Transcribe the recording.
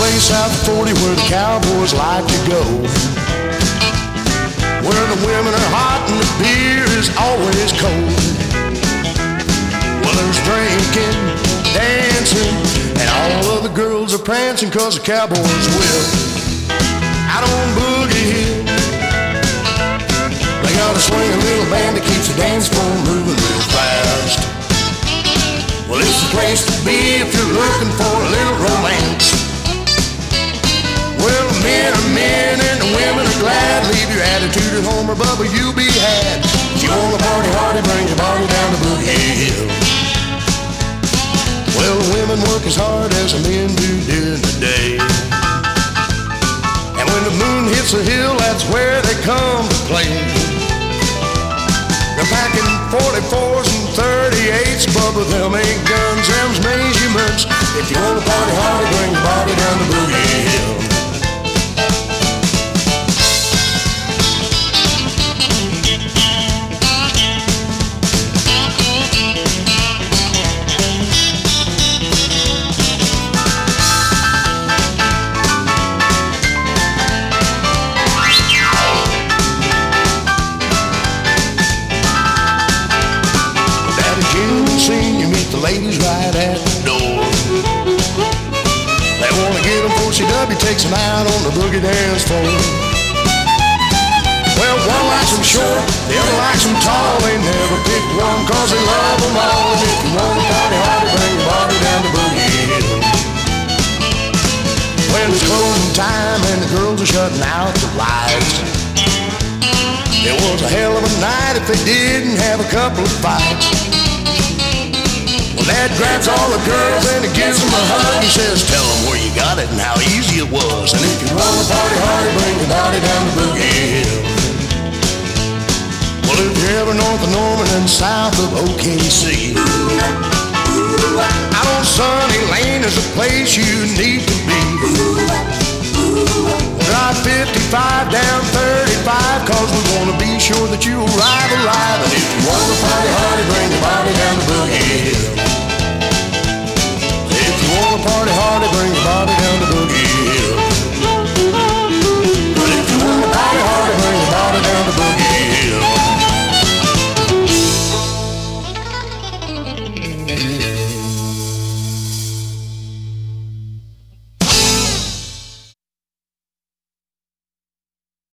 place out 40 where the cowboys like to go, where the women are hot and the beer is always cold. Well, there's drinking, dancing, and all of the girls are prancing 'cause the cowboys will out on Boogie Hill. They got a swinging little band that keeps the dance floor moving real fast. Well, it's the place to be if you're looking for a little romance. Well, the men are men and the women are glad. Leave your attitude at home or Bubba, you'll be had. If you want to party hardy, bring your body down to Boogie Hill. Well, the women work as hard as the men do during the day, and when the moon hits the hill, that's where they come to play. They're packing 44s and 38s, Bubba, them ain't guns, them's measurements. If you want to party hardy, bring your body down to Boogie Hill. Ladies right at the door. They want to get them before CW takes them out on the boogie dance floor. Well, one likes them short, the other likes them tall. They never pick one 'cause they love them all. And if you want to party hard, bring your body down to Boogie Hill. When it's closing time and the girls are shutting out the lights, it was a hell of a night if they didn't have a couple of fights. Well, Dad grabs all the girls and he gives them a hug. He says, tell them where you got it and how easy it was. And if you want to party hard, bring your body down to Boogie Hill. Well, if you're ever north of Norman and south of OKC, out on Sunny Lane is a place you need to be. Drive 55 down 35 'cause we want to be sure that you arrive alive. And if you want to party hard, bring your body down to Boogie Hill. If you want to party hard, bring your body